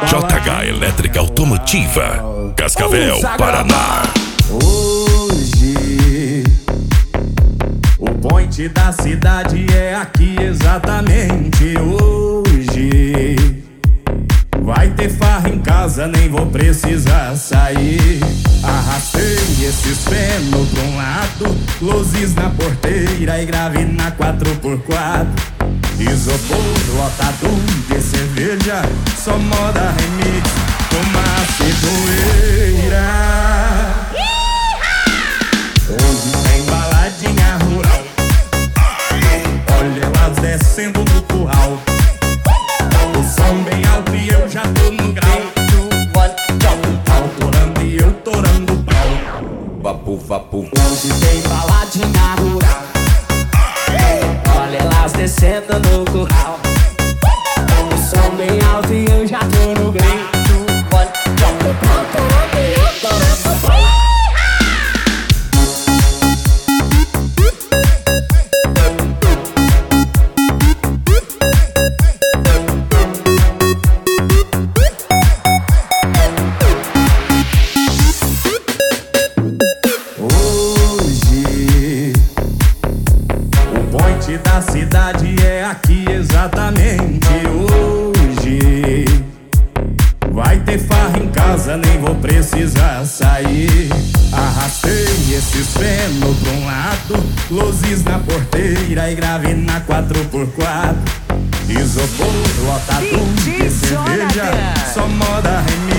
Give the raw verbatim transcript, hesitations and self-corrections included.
J H Elétrica Automotiva, Cascavel, Paraná. Hoje o point da cidade é aqui exatamente hoje. Vai ter farra em casa, nem vou precisar sair. Arrastei esses feno pra um lado, luzes na porteira e grave na quatro por quatro. Isopor lotado de cerveja, só moda remix, fumaça e poeira. Hoje tem baladinha rural, olha elas descendo do curral. O som bem alto e eu já tô no grau. Autorando e eu torando o pau. Vapu, vapu. Hoje tem baladinha rural, olha elas descendo no curral. O som bem alto e eu já tô no grau. Autorando e eu torando o pau. Da cidade é aqui exatamente hoje. Vai ter farra em casa, nem vou precisar sair. Arrastei esses feno pra um lado, luzes na porteira e grave na quatro por quatro. Isopor lotado de cerveja, só moda remix.